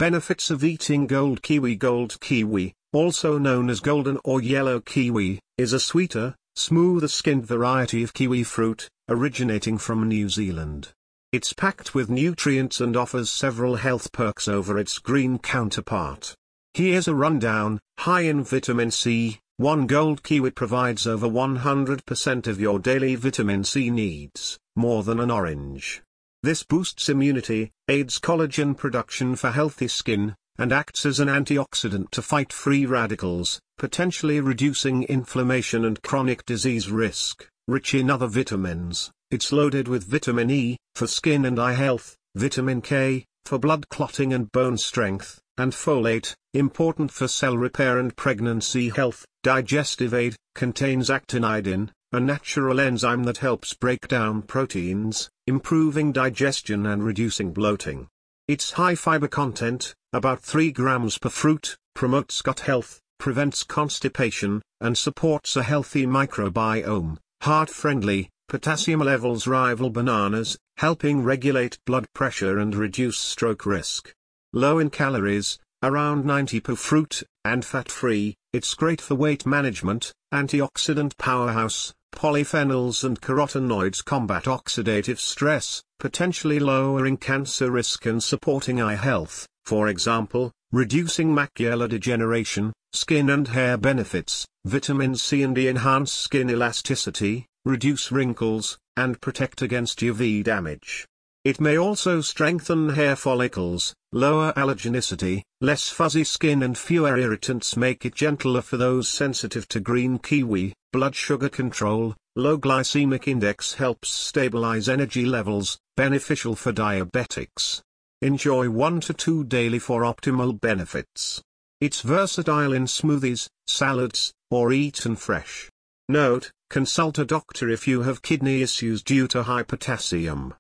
Benefits of eating gold kiwi. Gold kiwi, also known as golden or yellow kiwi, is a sweeter, smoother-skinned variety of kiwi fruit, originating from New Zealand. It's packed with nutrients and offers several health perks over its green counterpart. Here's a rundown. High in vitamin C, one gold kiwi provides over 100% of your daily vitamin C needs, more than an orange. This boosts immunity, aids collagen production for healthy skin, and acts as an antioxidant to fight free radicals, potentially reducing inflammation and chronic disease risk. Rich in other vitamins, it's loaded with vitamin E, for skin and eye health, vitamin K, for blood clotting and bone strength, and folate, important for cell repair and pregnancy health. Digestive aid, contains actinidin, a natural enzyme that helps break down proteins, improving digestion and reducing bloating. Its high fiber content, about 3 grams per fruit, promotes gut health, prevents constipation, and supports a healthy microbiome. Heart-friendly, potassium levels rival bananas, helping regulate blood pressure and reduce stroke risk. Low in calories, around 90 per fruit, and fat-free, it's great for weight management, antioxidant powerhouse, polyphenols and carotenoids combat oxidative stress, potentially lowering cancer risk and supporting eye health, for example, reducing macular degeneration, skin and hair benefits. Vitamin C and E enhance skin elasticity, reduce wrinkles, and protect against UV damage. It may also strengthen hair follicles, lower allergenicity, less fuzzy skin and fewer irritants make it gentler for those sensitive to green kiwi. Blood sugar control, low glycemic index helps stabilize energy levels, beneficial for diabetics. Enjoy 1 to 2 daily for optimal benefits. It's versatile in smoothies, salads, or eaten fresh. Note, consult a doctor if you have kidney issues due to high potassium.